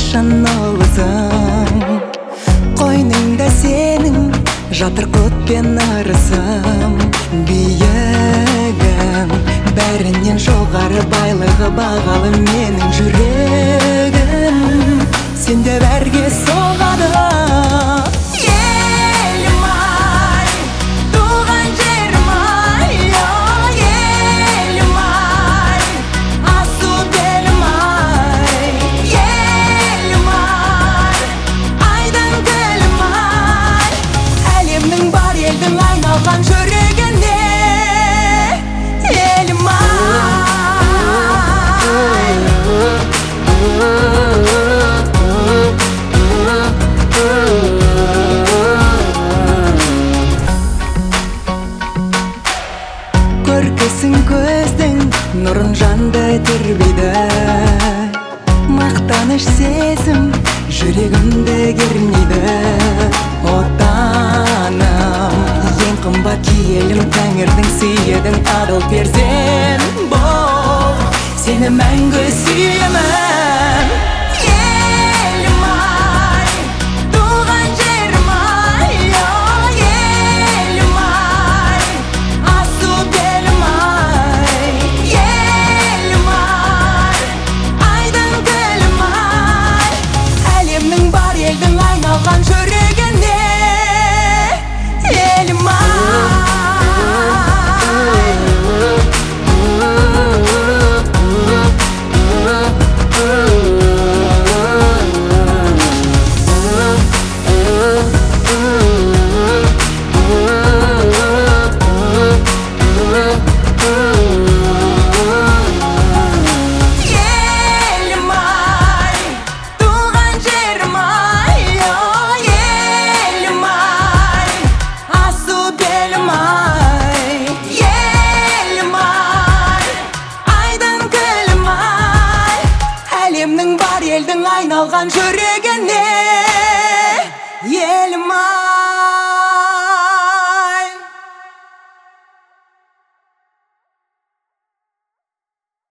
қашан алысың, қойныңда сенің жатыр құт пен арысым. Биігім бәрінен жоғары, байлығы бағалы менің жүрегім, сенде бәрге соғады. Айналған жүрегіне елім көркесін көздің нұрын жанды тербейді, мақтаныш сезім жүрегімді кернейді. Отаным, ең қымбат киелім, тәңірдің сүйедің адал перзент бол, сені мәңгі сүйемін. Елім ай, туған жерім ай, елім ай, асыл белім ай, елім ай, айдын көлім ай, әлемнің бар елдің айналған жүрегіне елім ай. Әлемнің бар елдің айналған жүрегіне елім ай.